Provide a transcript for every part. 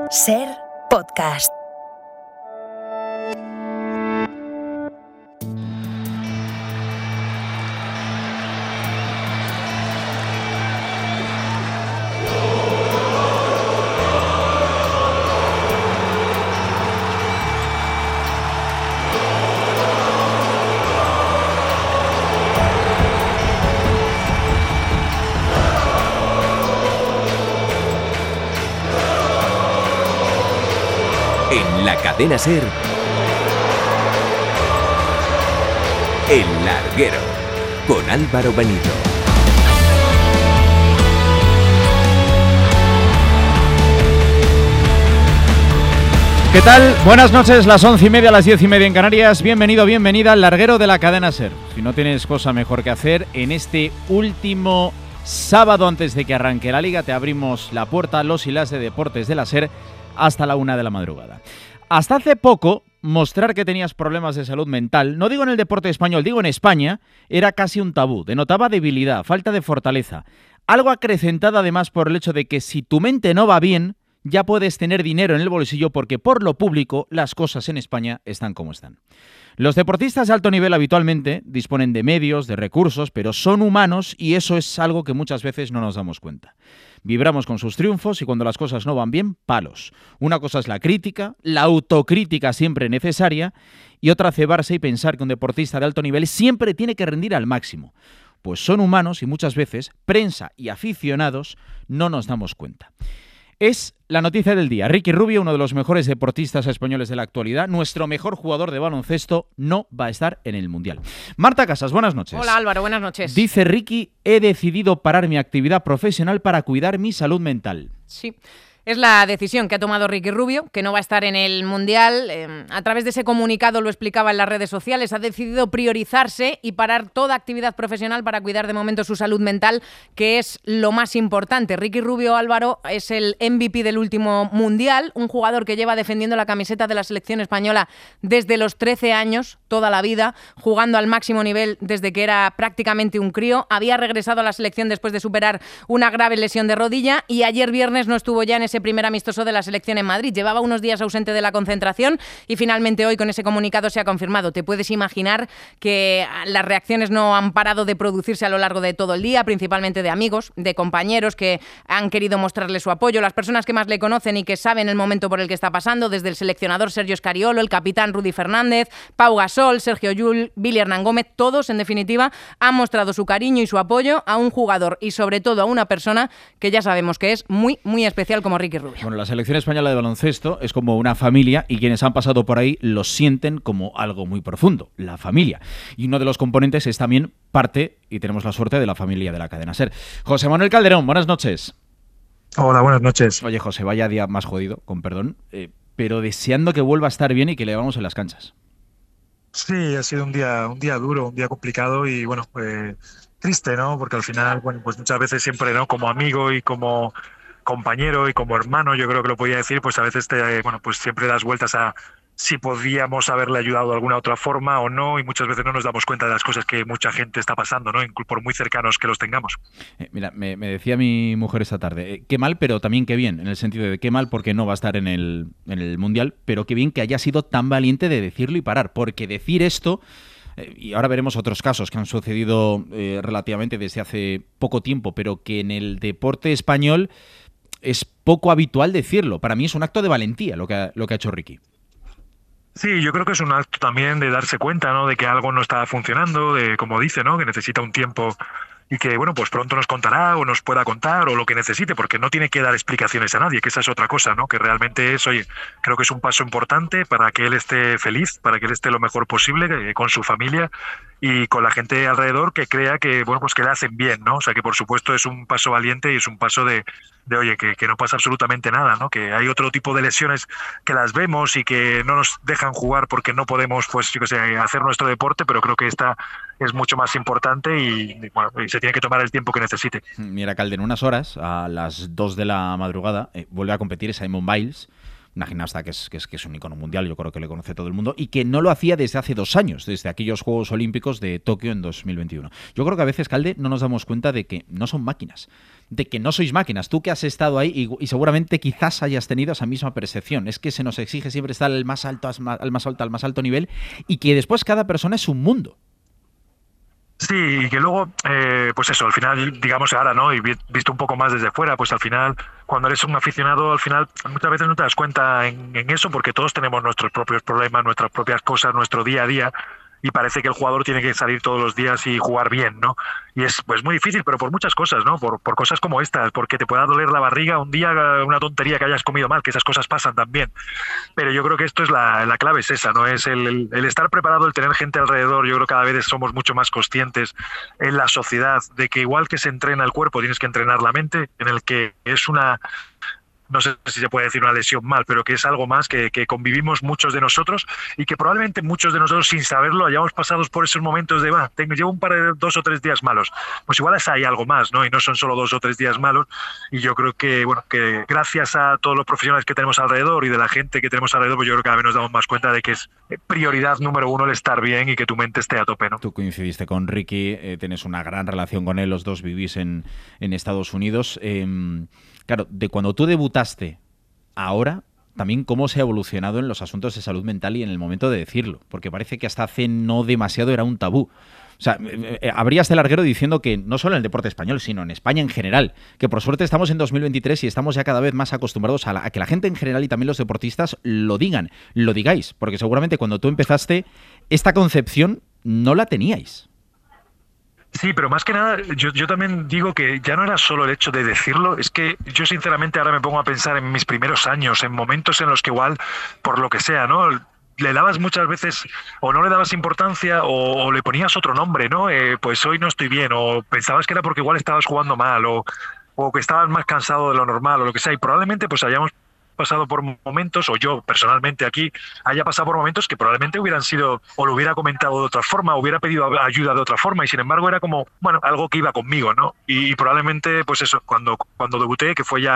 Ser podcast. En la cadena SER, El Larguero, con Álvaro Benito. ¿Qué tal? Buenas noches, las 11:30, las 10:30 en Canarias. Bienvenido, bienvenida al Larguero de la cadena SER. Si no tienes cosa mejor que hacer, en este último sábado antes de que arranque la Liga, te abrimos la puerta a los y las de deportes de la SER hasta la 1 de la madrugada. Hasta hace poco, mostrar que tenías problemas de salud mental, no digo en el deporte español, digo en España, era casi un tabú. Denotaba debilidad, falta de fortaleza. Algo acrecentado además por el hecho de que si tu mente no va bien, ya puedes tener dinero en el bolsillo porque por lo público las cosas en España están como están. Los deportistas de alto nivel habitualmente disponen de medios, de recursos, pero son humanos y eso es algo que muchas veces no nos damos cuenta. Vibramos con sus triunfos y cuando las cosas no van bien, palos. Una cosa es la crítica, la autocrítica siempre necesaria, y otra cebarse y pensar que un deportista de alto nivel siempre tiene que rendir al máximo. Pues son humanos y muchas veces, prensa y aficionados, no nos damos cuenta. Es la noticia del día. Ricky Rubio, uno de los mejores deportistas españoles de la actualidad, nuestro mejor jugador de baloncesto, no va a estar en el Mundial. Marta Casas, buenas noches. Hola Álvaro, buenas noches. Dice Ricky, he decidido parar mi actividad profesional para cuidar mi salud mental. Sí. Es la decisión que ha tomado Ricky Rubio, que no va a estar en el Mundial. A través de ese comunicado lo explicaba en las redes sociales. Ha decidido priorizarse y parar toda actividad profesional para cuidar de momento su salud mental, que es lo más importante. Ricky Rubio, Álvaro, es el MVP del último Mundial, un jugador que lleva defendiendo la camiseta de la selección española desde los 13 años, toda la vida, jugando al máximo nivel desde que era prácticamente un crío. Había regresado a la selección después de superar una grave lesión de rodilla y ayer viernes no estuvo ya en ese primer amistoso de la selección en Madrid. Llevaba unos días ausente de la concentración y finalmente hoy con ese comunicado se ha confirmado. Te puedes imaginar que las reacciones no han parado de producirse a lo largo de todo el día, principalmente de amigos, de compañeros que han querido mostrarle su apoyo, las personas que más le conocen y que saben el momento por el que está pasando, desde el seleccionador Sergio Scariolo, el capitán Rudy Fernández, Pau Gasol, Sergio Llull, Billy Hernán Gómez, todos en definitiva han mostrado su cariño y su apoyo a un jugador y sobre todo a una persona que ya sabemos que es muy, muy especial como Ricky Rubio. Bueno, la selección española de baloncesto es como una familia y quienes han pasado por ahí lo sienten como algo muy profundo, la familia. Y uno de los componentes es también parte, y tenemos la suerte, de la familia de la cadena SER. José Manuel Calderón, buenas noches. Hola, buenas noches. Oye, José, vaya día más jodido, con perdón, pero deseando que vuelva a estar bien y que le vamos en las canchas. Sí, ha sido un día duro, un día complicado y bueno, triste, ¿no? Porque al final, bueno, pues muchas veces siempre, ¿no? Como amigo y como compañero y como hermano, yo creo que lo podía decir, pues a veces bueno, pues siempre das vueltas a si podíamos haberle ayudado de alguna otra forma o no, y muchas veces no nos damos cuenta de las cosas que mucha gente está pasando, ¿no? Por muy cercanos que los tengamos. Mira, me decía mi mujer esta tarde, qué mal, pero también qué bien, en el sentido de qué mal porque no va a estar en el Mundial, pero qué bien que haya sido tan valiente de decirlo y parar, porque decir esto... Y ahora veremos otros casos que han sucedido relativamente desde hace poco tiempo, pero que en el deporte español es poco habitual decirlo. Para mí es un acto de valentía lo que ha hecho Ricky. Sí, yo creo que es un acto también de darse cuenta, ¿no? De que algo no está funcionando, de como dice, ¿no? Que necesita un tiempo y que, bueno, pues pronto nos contará o nos pueda contar o lo que necesite, porque no tiene que dar explicaciones a nadie, que esa es otra cosa, ¿no? Que realmente es, oye, creo que es un paso importante para que él esté feliz, para que él esté lo mejor posible con su familia y con la gente alrededor que crea que, bueno, pues que le hacen bien, ¿no? O sea, que por supuesto es un paso valiente y es un paso de oye, que no pasa absolutamente nada, ¿no? Que hay otro tipo de lesiones que las vemos y que no nos dejan jugar porque no podemos, pues, yo qué sé, hacer nuestro deporte, pero creo que esta es mucho más importante y, bueno, y se tiene que tomar el tiempo que necesite. Mira, Calder, en unas horas, a las 2 de la madrugada, vuelve a competir Simone Biles. una gimnasta que es un icono mundial, yo creo que le conoce todo el mundo, y que no lo hacía desde hace 2 años, desde aquellos Juegos Olímpicos de Tokio en 2021. Yo creo que a veces, Calde, no nos damos cuenta de que no son máquinas, de que no sois máquinas. Tú que has estado ahí y seguramente quizás hayas tenido esa misma percepción. Es que se nos exige siempre estar al más alto nivel, y que después cada persona es un mundo. Sí, y que luego, pues eso, al final, digamos ahora, ¿no? Y visto un poco más desde fuera, pues al final, cuando eres un aficionado, al final muchas veces no te das cuenta en eso, porque todos tenemos nuestros propios problemas, nuestras propias cosas, nuestro día a día, y parece que el jugador tiene que salir todos los días y jugar bien, ¿no? Y es pues muy difícil, pero por muchas cosas, ¿no? Por cosas como estas, porque te pueda doler la barriga un día, una tontería que hayas comido mal, que esas cosas pasan también. Pero yo creo que esto es la clave, es esa, ¿no? Es el estar preparado, el tener gente alrededor. Yo creo que cada vez somos mucho más conscientes en la sociedad de que igual que se entrena el cuerpo, tienes que entrenar la mente, en el que es una... no sé si se puede decir una lesión mal, pero que es algo más que convivimos muchos de nosotros, y que probablemente muchos de nosotros sin saberlo hayamos pasado por esos momentos de llevo un par de 2 o 3 días malos. Pues igual hay algo más, ¿no? Y no son solo 2 o 3 días malos. Y yo creo que, bueno, que gracias a todos los profesionales que tenemos alrededor y de la gente que tenemos alrededor, pues yo creo que cada vez nos damos más cuenta de que es prioridad número 1 el estar bien y que tu mente esté a tope, ¿no? Tú coincidiste con Ricky, tienes una gran relación con él, los dos vivís en Estados Unidos. Claro, de cuando tú debutaste ahora, también cómo se ha evolucionado en los asuntos de salud mental y en el momento de decirlo, porque parece que hasta hace no demasiado era un tabú. O sea, abrías el larguero diciendo que no solo en el deporte español, sino en España en general, que por suerte estamos en 2023 y estamos ya cada vez más acostumbrados a que la gente en general y también los deportistas lo digáis, porque seguramente cuando tú empezaste, esta concepción no la teníais. Sí, pero más que nada, yo también digo que ya no era solo el hecho de decirlo, es que yo sinceramente ahora me pongo a pensar en mis primeros años, en momentos en los que igual, por lo que sea, ¿no?, le dabas muchas veces, o no le dabas importancia, o le ponías otro nombre, ¿no? Pues hoy no estoy bien, o pensabas que era porque igual estabas jugando mal, o que estabas más cansado de lo normal, o lo que sea, y probablemente pues hayamos pasado por momentos, o yo personalmente aquí haya pasado por momentos que probablemente hubieran sido, o lo hubiera comentado de otra forma, o hubiera pedido ayuda de otra forma, y sin embargo era como, bueno, algo que iba conmigo, ¿no? Y probablemente, pues eso, cuando debuté, que fue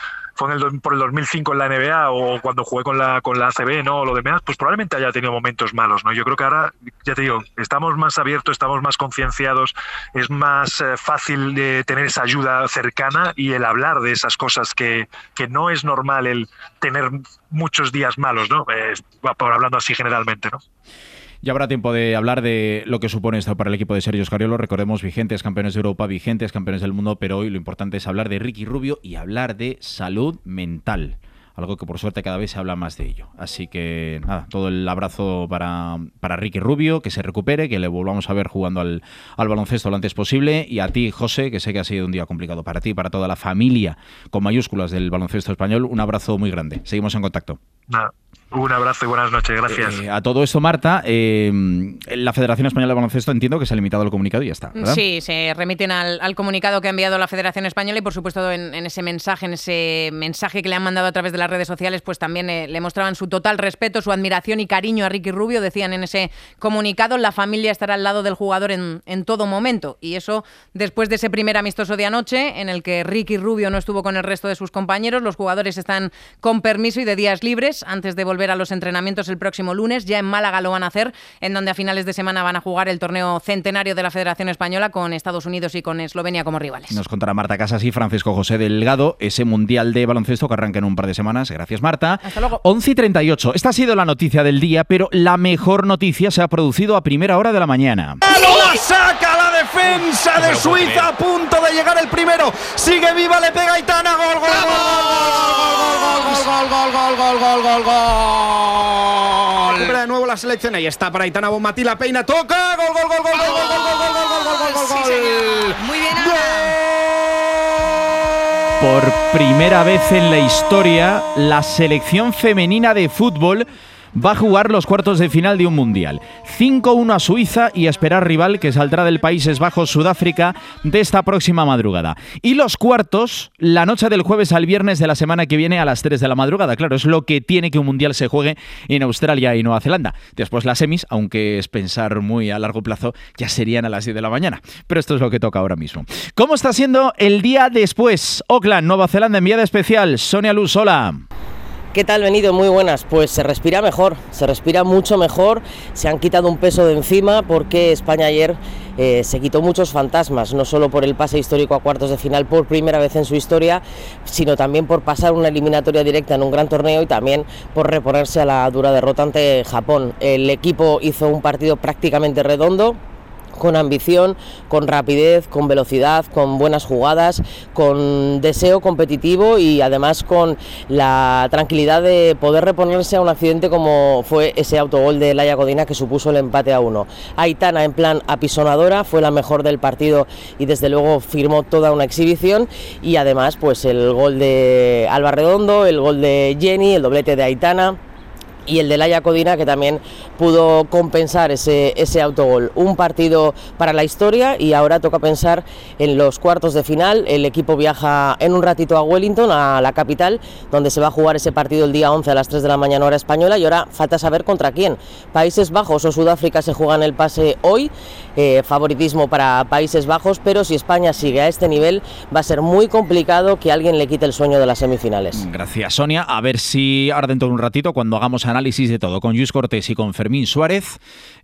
por el 2005 en la NBA, o cuando jugué con la ACB, ¿no?, o lo demás, pues probablemente haya tenido momentos malos, ¿no? Yo creo que ahora, ya te digo, estamos más abiertos, estamos más concienciados, es más fácil de tener esa ayuda cercana y el hablar de esas cosas que no es normal el tener muchos días malos, ¿no? Hablando así generalmente, ¿no? Ya habrá tiempo de hablar de lo que supone esto para el equipo de Sergio Scariolo. Recordemos, vigentes campeones de Europa, vigentes campeones del mundo, pero hoy lo importante es hablar de Ricky Rubio y hablar de salud mental. Algo que por suerte cada vez se habla más de ello. Así que nada, todo el abrazo para Ricky Rubio, que se recupere, que le volvamos a ver jugando al baloncesto lo antes posible. Y a ti, José, que sé que ha sido un día complicado para ti, para toda la familia con mayúsculas del baloncesto español, un abrazo muy grande. Seguimos en contacto. Nada. Un abrazo y buenas noches, gracias. A todo esto, Marta, la Federación Española de Baloncesto entiendo que se ha limitado al comunicado y ya está, ¿verdad? Sí, se remiten al comunicado que ha enviado la Federación Española y, por supuesto, en ese mensaje que le han mandado a través de las redes sociales, pues también le mostraban su total respeto, su admiración y cariño a Ricky Rubio. Decían en ese comunicado, la familia estará al lado del jugador en todo momento. Y eso después de ese primer amistoso de anoche, en el que Ricky Rubio no estuvo con el resto de sus compañeros. Los jugadores están con permiso y de días libres antes de volver a los entrenamientos el próximo lunes. Ya en Málaga lo van a hacer, en donde a finales de semana van a jugar el torneo centenario de la Federación Española con Estados Unidos y con Eslovenia como rivales. Nos contará Marta Casas y Francisco José Delgado ese Mundial de Baloncesto que arranca en un par de semanas. Gracias, Marta. Hasta luego. 11:38. Esta ha sido la noticia del día, pero la mejor noticia se ha producido a primera hora de la mañana. ¡La saca la defensa de Suiza! A punto de llegar el primero. Sigue viva, le pega Aitana. ¡Gol, gol, gol! Recupera de nuevo la selección. Ahí está para Aitana Bonmatí. La peina, toca. ¡Gol, gol, gol, gol, gol, gol, gol, gol! Sí, señor. Muy bien, Ana. Por primera vez en la historia, la selección femenina de fútbol va a jugar los cuartos de final de un mundial. 5-1 a Suiza y a esperar rival que saldrá del Países Bajos, Sudáfrica, de esta próxima madrugada. Y los cuartos, la noche del jueves al viernes de la semana que viene a las 3 de la madrugada. Claro, es lo que tiene que un mundial se juegue en Australia y Nueva Zelanda. Después las semis, aunque es pensar muy a largo plazo, ya serían a las 10 de la mañana. Pero esto es lo que toca ahora mismo. ¿Cómo está siendo el día después? Auckland, Nueva Zelanda, enviada especial. Sonia Luz, hola. ¿Qué tal, Benito? Muy buenas. Pues se respira mejor, se respira mucho mejor, se han quitado un peso de encima porque España ayer se quitó muchos fantasmas, no solo por el pase histórico a cuartos de final por primera vez en su historia, sino también por pasar una eliminatoria directa en un gran torneo y también por reponerse a la dura derrota ante Japón. El equipo hizo un partido prácticamente redondo, con ambición, con rapidez, con velocidad, con buenas jugadas, con deseo competitivo y además con la tranquilidad de poder reponerse a un accidente como fue ese autogol de Laia Codina que supuso el empate a 1. Aitana, en plan apisonadora, fue la mejor del partido y desde luego firmó toda una exhibición, y además pues el gol de Alba Redondo, el gol de Jenny, el doblete de Aitana y el de Laia Codina, que también pudo compensar ese autogol. Un partido para la historia, y ahora toca pensar en los cuartos de final. El equipo viaja en un ratito a Wellington, a la capital, donde se va a jugar ese partido el día 11 a las 3 de la mañana hora española, y ahora falta saber contra quién. Países Bajos o Sudáfrica se juegan el pase hoy, favoritismo para Países Bajos, pero si España sigue a este nivel va a ser muy complicado que alguien le quite el sueño de las semifinales. Gracias, Sonia. A ver si ahora dentro de un ratito, cuando hagamos análisis de todo con Lluís Cortés y con Fermín Suárez,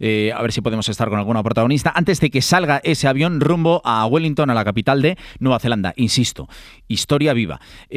a ver si podemos estar con alguna protagonista antes de que salga ese avión rumbo a Wellington, a la capital de Nueva Zelanda. Insisto, historia viva.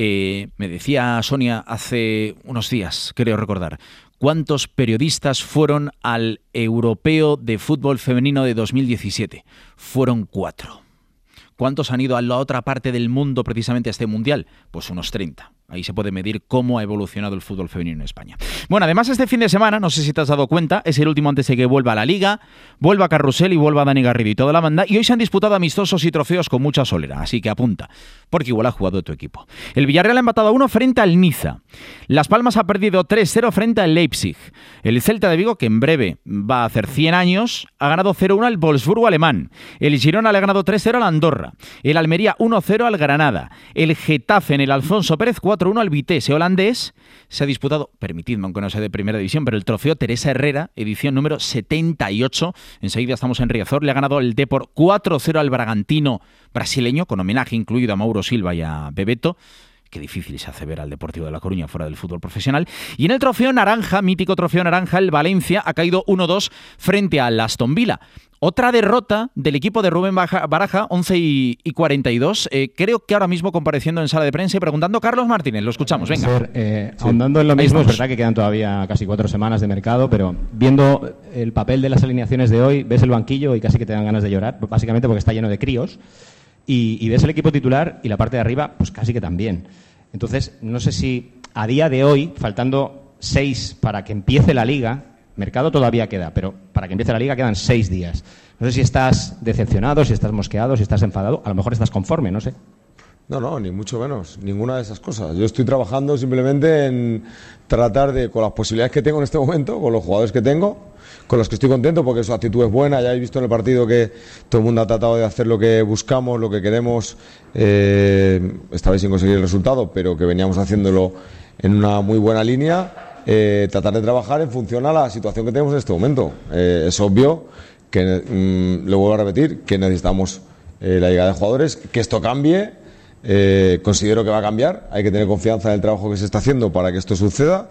Me decía Sonia hace unos días, creo recordar, ¿cuántos periodistas fueron al Europeo de Fútbol Femenino de 2017? Fueron 4. ¿Cuántos han ido a la otra parte del mundo precisamente a este mundial? Pues unos 30. Ahí se puede medir cómo ha evolucionado el fútbol femenino en España. Bueno, además este fin de semana, no sé si te has dado cuenta, es el último antes de que vuelva a la Liga, vuelva Carrusel y vuelva Dani Garrido y toda la banda, y hoy se han disputado amistosos y trofeos con mucha solera, así que apunta, porque igual ha jugado tu equipo. El Villarreal ha empatado a 1 frente al Niza. Las Palmas ha perdido 3-0 frente al Leipzig. El Celta de Vigo, que en breve va a hacer 100 años, ha ganado 0-1 al Wolfsburgo alemán. El Girona le ha ganado 3-0 al Andorra. El Almería 1-0 al Granada. El Getafe en el Alfonso Pérez 4-1 al Vitesse holandés. Se ha disputado, permitidme aunque no sea de primera división, pero el trofeo Teresa Herrera, edición número 78. Enseguida estamos en Riazor. Le ha ganado el Depor 4-0 al Bragantino brasileño, con homenaje incluido a Mauro Silva y a Bebeto. Qué difícil se hace ver al Deportivo de La Coruña fuera del fútbol profesional. Y en el trofeo naranja, mítico trofeo naranja, el Valencia ha caído 1-2 frente al Aston Villa. Otra derrota del equipo de Rubén Baraja, 11:42. Creo que ahora mismo compareciendo en sala de prensa y preguntando Carlos Martínez. Lo escuchamos, venga. Ahondando en lo mismo, es verdad que quedan todavía casi 4 semanas de mercado, pero viendo el papel de las alineaciones de hoy, ves el banquillo y casi que te dan ganas de llorar, básicamente porque está lleno de críos. Y ves el equipo titular y la parte de arriba, pues casi que también. Entonces, no sé si a día de hoy, faltando 6 para que empiece la Liga, mercado todavía queda, pero para que empiece la Liga quedan 6 días. No sé si estás decepcionado, si estás mosqueado, si estás enfadado, a lo mejor estás conforme, no sé. No, ni mucho menos, ninguna de esas cosas. Yo estoy trabajando simplemente en tratar de, con las posibilidades que tengo en este momento, con los jugadores que tengo, con los que estoy contento porque su actitud es buena. Ya habéis visto en el partido que todo el mundo ha tratado de hacer lo que buscamos, lo que queremos, esta vez sin conseguir el resultado, pero que veníamos haciéndolo en una muy buena línea. Tratar de trabajar en función a la situación que tenemos en este momento. Es obvio que, lo vuelvo a repetir, que necesitamos la llegada de jugadores, que esto cambie. Considero que va a cambiar, hay que tener confianza en el trabajo que se está haciendo para que esto suceda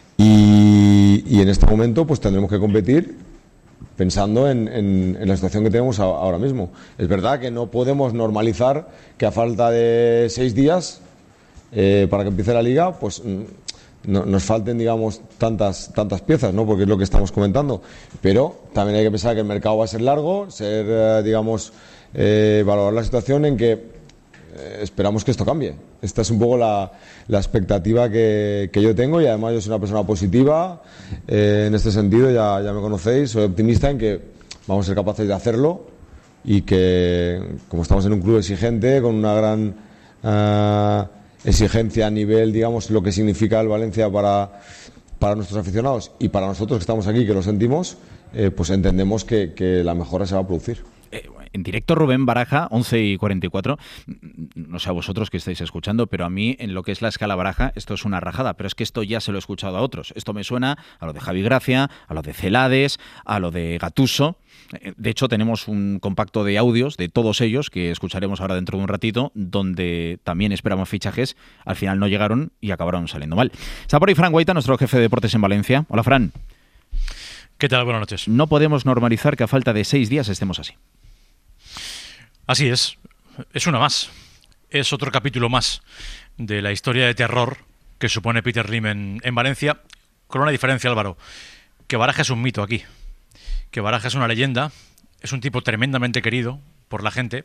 y en este momento pues tendremos que competir pensando en la situación que tenemos ahora mismo. Es verdad que no podemos normalizar que a falta de 6 días para que empiece la Liga pues nos falten, digamos, tantas piezas, ¿no? Porque es lo que estamos comentando, pero también hay que pensar que el mercado va a ser largo, valorar la situación en que esperamos que esto cambie. Esta es un poco la expectativa que yo tengo, y además yo soy una persona positiva en este sentido, ya me conocéis, soy optimista en que vamos a ser capaces de hacerlo y que, como estamos en un club exigente, con una gran exigencia a nivel, digamos, lo que significa el Valencia para nuestros aficionados y para nosotros que estamos aquí, que lo sentimos, pues entendemos que la mejora se va a producir. En directo Rubén Baraja, 11:44. No sé a vosotros que estáis escuchando, pero a mí en lo que es la escala Baraja esto es una rajada, pero es que esto ya se lo he escuchado a otros. Esto me suena a lo de Javi Gracia, a lo de Celades, a lo de Gattuso. De hecho, tenemos un compacto de audios de todos ellos que escucharemos ahora dentro de un ratito, donde también esperamos fichajes, al final no llegaron y acabaron saliendo mal. Está por ahí Fran Guaita, nuestro jefe de deportes en Valencia. Hola, Fran. ¿Qué tal? Buenas noches. No podemos normalizar que a falta de 6 días estemos así. Así es. Es una más. Es otro capítulo más de la historia de terror que supone Peter Lim en Valencia, con una diferencia, Álvaro, que Baraja es un mito aquí. Que Baraja es una leyenda, es un tipo tremendamente querido por la gente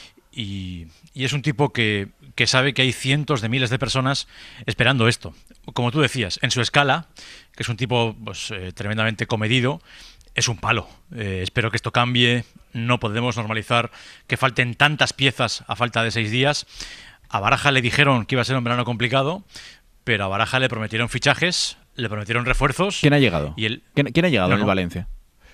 y es un tipo que sabe que hay cientos de miles de personas esperando esto. Como tú decías, en su escala, que es un tipo pues, tremendamente comedido, es un palo. Espero que esto cambie. No podemos normalizar que falten tantas piezas a falta de 6 días. A Baraja le dijeron que iba a ser un verano complicado, pero a Baraja le prometieron fichajes, le prometieron refuerzos. ¿Quién ha llegado? ¿Quién ha llegado en el No. Valencia?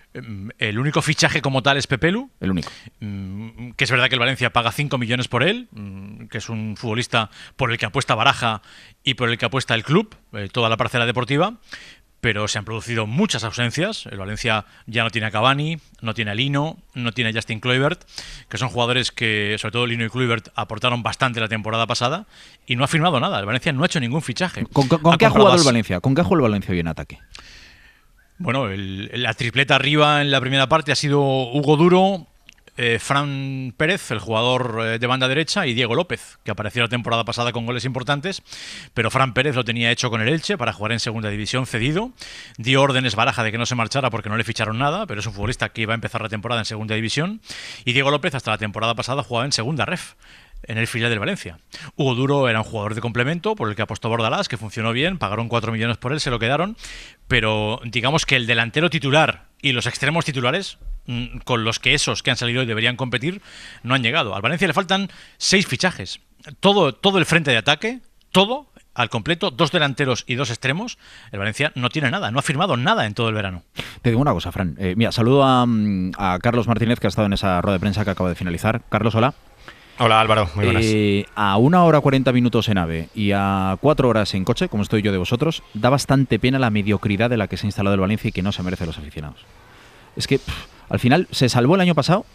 El único fichaje como tal es Pepelu. El único. Que es verdad que el Valencia paga 5 millones por él, que es un futbolista por el que apuesta Baraja y por el que apuesta el club, toda la parcela deportiva. Pero se han producido muchas ausencias. El Valencia ya no tiene a Cavani, no tiene a Lino, no tiene a Justin Kluivert, que son jugadores que, sobre todo Lino y Kluivert, aportaron bastante la temporada pasada y no ha firmado nada. El Valencia no ha hecho ningún fichaje. ¿Con qué ha jugado el Valencia? ¿Con qué ha jugado el Valencia hoy en ataque? Bueno, la tripleta arriba en la primera parte ha sido Hugo Duro, Fran Pérez, el jugador de banda derecha, y Diego López, que apareció la temporada pasada con goles importantes, pero Fran Pérez lo tenía hecho con el Elche para jugar en segunda división cedido. Dio órdenes Baraja de que no se marchara porque no le ficharon nada, pero es un futbolista que iba a empezar la temporada en segunda división. Y Diego López hasta la temporada pasada jugaba en segunda ref, en el filial del Valencia. Hugo Duro era un jugador de complemento por el que apostó Bordalás, que funcionó bien, pagaron 4 millones por él, se lo quedaron, pero digamos que el delantero titular y los extremos titulares, con los que esos que han salido hoy deberían competir, no han llegado. Al Valencia le faltan 6 fichajes. Todo el frente de ataque, todo al completo, 2 delanteros y 2 extremos. El Valencia no tiene nada, no ha firmado nada en todo el verano. Te digo una cosa, Fran. Mira, saludo a Carlos Martínez, que ha estado en esa rueda de prensa que acaba de finalizar. Carlos, hola. Hola Álvaro, muy buenas. A 1 hora 40 minutos en AVE y a 4 horas en coche, como estoy yo de vosotros, da bastante pena la mediocridad de la que se ha instalado el Valencia y que no se merece a los aficionados. Es que al final se salvó el año pasado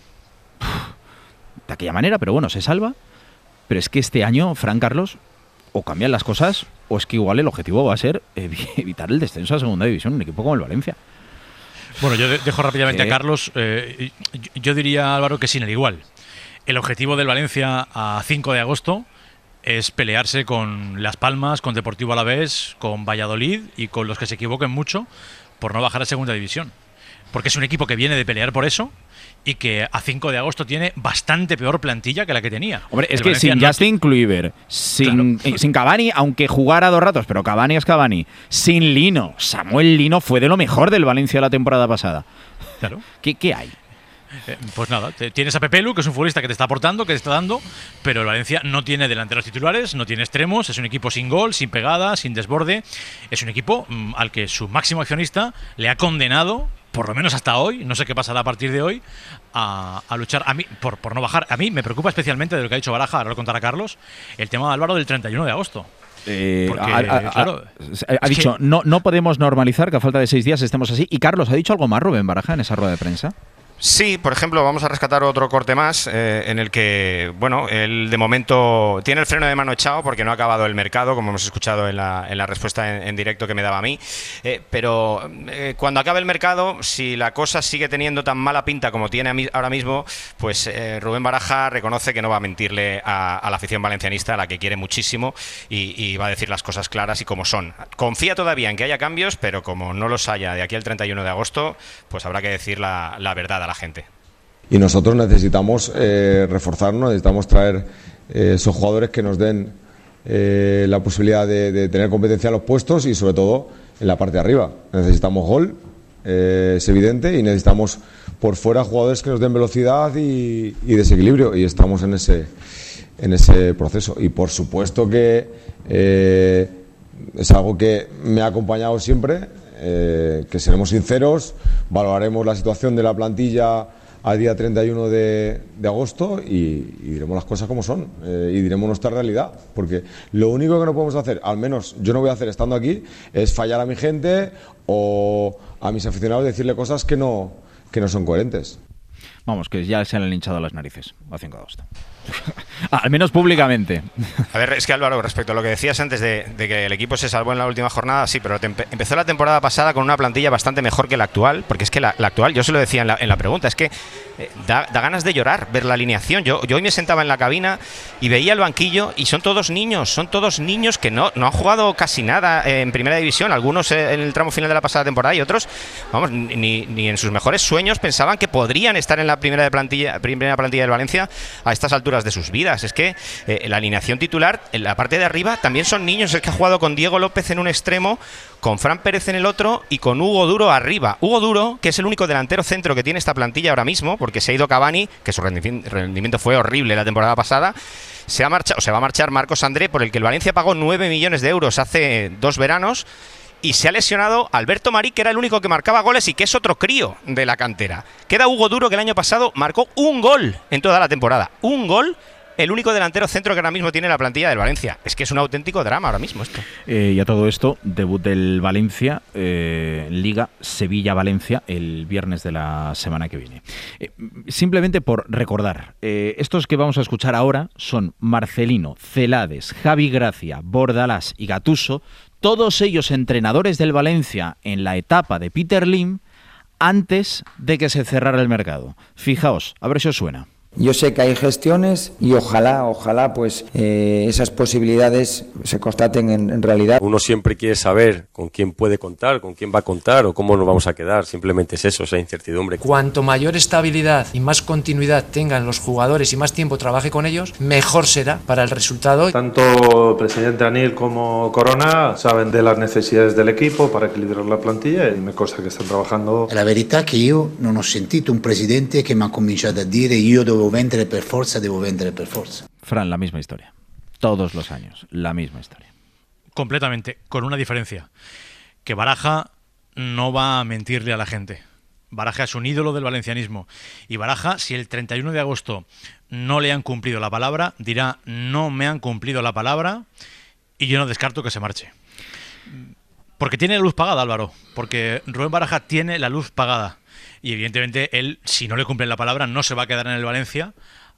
de aquella manera, pero bueno, se salva. Pero es que este año, Fran, Carlos, o cambian las cosas o es que igual el objetivo va a ser evitar el descenso a segunda división, un equipo como el Valencia. Bueno, yo dejo rápidamente a Carlos. Yo diría, Álvaro, que sin el igual. El objetivo del Valencia a 5 de agosto es pelearse con Las Palmas, con Deportivo Alavés, con Valladolid y con los que se equivoquen mucho por no bajar a segunda división. Porque es un equipo que viene de pelear por eso y que a 5 de agosto tiene bastante peor plantilla que la que tenía. Hombre, es que sin Justin Kluivert, sin Cavani, aunque jugara 2 ratos, pero Cavani es Cavani, sin Lino, Samuel Lino fue de lo mejor del Valencia la temporada pasada. Claro. ¿Qué hay? Pues nada, tienes a Pepelu, que es un futbolista que te está aportando, que te está dando, pero el Valencia no tiene delanteros titulares, no tiene extremos, es un equipo sin gol, sin pegada, sin desborde. Es un equipo al que su máximo accionista le ha condenado, por lo menos hasta hoy, no sé qué pasará a partir de hoy, a luchar a mí por no bajar. A mí me preocupa especialmente de lo que ha dicho Baraja, ahora lo contará Carlos, el tema de Álvaro del 31 de agosto. Claro, ha dicho, no podemos normalizar que a falta de 6 días estemos así. Y Carlos, ¿ha dicho algo más Rubén Baraja en esa rueda de prensa? Sí, por ejemplo, vamos a rescatar otro corte más en el que, bueno, él de momento tiene el freno de mano echado porque no ha acabado el mercado, como hemos escuchado en la respuesta en directo que me daba a mí, pero cuando acabe el mercado, si la cosa sigue teniendo tan mala pinta como tiene ahora mismo, pues Rubén Baraja reconoce que no va a mentirle a la afición valencianista, a la que quiere muchísimo, y va a decir las cosas claras y como son. Confía todavía en que haya cambios, pero como no los haya de aquí al 31 de agosto, pues habrá que decir la verdad a la gente. Y nosotros necesitamos reforzarnos, necesitamos traer esos jugadores que nos den la posibilidad de tener competencia en los puestos y sobre todo en la parte de arriba. Necesitamos gol, es evidente, y necesitamos por fuera jugadores que nos den velocidad y desequilibrio, y estamos en ese proceso. Y por supuesto que es algo que me ha acompañado siempre. Que seremos sinceros, valoraremos la situación de la plantilla al día 31 de agosto y diremos las cosas como son y diremos nuestra realidad, porque lo único que no podemos hacer, al menos yo no voy a hacer estando aquí, es fallar a mi gente o a mis aficionados, decirle cosas que no son coherentes. Vamos, que ya se le han hinchado las narices a 5 de agosto. Al menos públicamente. A ver, es que Álvaro, respecto a lo que decías antes de que el equipo se salvó en la última jornada, sí, pero empezó la temporada pasada con una plantilla bastante mejor que la actual, porque es que la actual, yo se lo decía en la pregunta, es que da ganas de llorar ver la alineación. Yo hoy me sentaba en la cabina y veía el banquillo y son todos niños que no han jugado casi nada en primera división, algunos en el tramo final de la pasada temporada y otros, vamos, ni en sus mejores sueños pensaban que podrían estar en la primera plantilla del Valencia a estas alturas de sus vidas. Es que la alineación titular en la parte de arriba también son niños. Es que ha jugado con Diego López en un extremo, con Fran Pérez en el otro y con Hugo Duro arriba. Hugo Duro, que es el único delantero centro que tiene esta plantilla ahora mismo, porque se ha ido Cavani, que su rendimiento fue horrible la temporada pasada. Se va a marchar Marcos André, por el que el Valencia pagó 9 millones de euros hace 2 veranos. Y se ha lesionado Alberto Marí, que era el único que marcaba goles y que es otro crío de la cantera. Queda Hugo Duro, que el año pasado marcó un gol en toda la temporada. Un gol, el único delantero centro que ahora mismo tiene la plantilla del Valencia. Es que es un auténtico drama ahora mismo esto. Y a todo esto, debut del Valencia, Liga Sevilla-Valencia, el viernes de la semana que viene. Simplemente por recordar, estos que vamos a escuchar ahora son Marcelino, Celades, Javi Gracia, Bordalás y Gattuso, todos ellos entrenadores del Valencia en la etapa de Peter Lim antes de que se cerrara el mercado. Fijaos, a ver si os suena. Yo sé que hay gestiones y ojalá pues esas posibilidades se constaten en realidad. Uno siempre quiere saber con quién puede contar, con quién va a contar o cómo nos vamos a quedar. Simplemente es eso, esa incertidumbre. Cuanto mayor estabilidad y más continuidad tengan los jugadores y más tiempo trabaje con ellos, mejor será para el resultado. Tanto el presidente Anil como Corona saben de las necesidades del equipo para equilibrar la plantilla y me consta que están trabajando. La verità è che io non ho sentito un presidente che mi ha cominciato a dire io devo vendere per forza. Fran, la misma historia. Todos los años, la misma historia. Completamente, con una diferencia. Que Baraja no va a mentirle a la gente. Baraja es un ídolo del valencianismo. Y Baraja, si el 31 de agosto no le han cumplido la palabra, dirá, no me han cumplido la palabra y yo no descarto que se marche. Porque tiene la luz pagada, Álvaro. Porque Rubén Baraja tiene la luz pagada. Y evidentemente él, si no le cumplen la palabra, no se va a quedar en el Valencia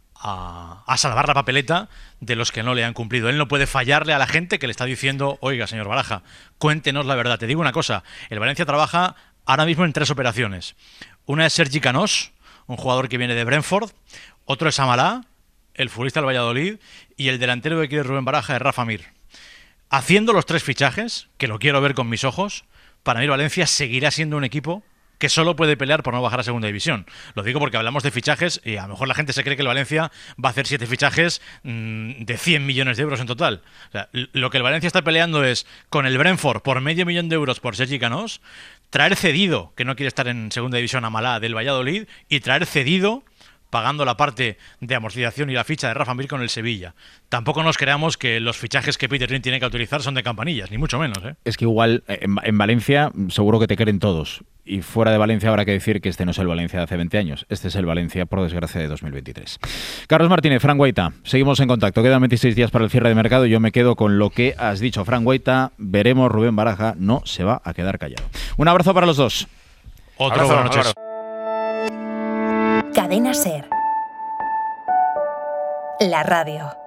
a salvar la papeleta de los que no le han cumplido. Él no puede fallarle a la gente que le está diciendo, oiga, señor Baraja, cuéntenos la verdad. Te digo una cosa, el Valencia trabaja ahora mismo en 3 operaciones. Una es Sergi Canós, un jugador que viene de Brentford. Otro es Amalá, el futbolista del Valladolid. Y el delantero que quiere Rubén Baraja es Rafa Mir. Haciendo los 3 fichajes, que lo quiero ver con mis ojos, para mí el Valencia seguirá siendo un equipo que solo puede pelear por no bajar a segunda división. Lo digo porque hablamos de fichajes y a lo mejor la gente se cree que el Valencia va a hacer 7 fichajes de 100 millones de euros en total. O sea, lo que el Valencia está peleando es con el Brentford por $500 millones por Sergi Canós, traer cedido, que no quiere estar en segunda división, a Malá del Valladolid, y traer cedido, pagando la parte de amortización y la ficha de Rafa Mir con el Sevilla. Tampoco nos creamos que los fichajes que Peter Lim tiene que autorizar son de campanillas, ni mucho menos. Es que igual en Valencia seguro que te creen todos. Y fuera de Valencia habrá que decir que este no es el Valencia de hace 20 años. Este es el Valencia, por desgracia, de 2023. Carlos Martínez, Fran Guaita, seguimos en contacto. Quedan 26 días para el cierre de mercado. Yo me quedo con lo que has dicho, Fran Guaita. Veremos, Rubén Baraja no se va a quedar callado. Un abrazo para los dos. Otro, buenas noches. Cadena SER. La radio.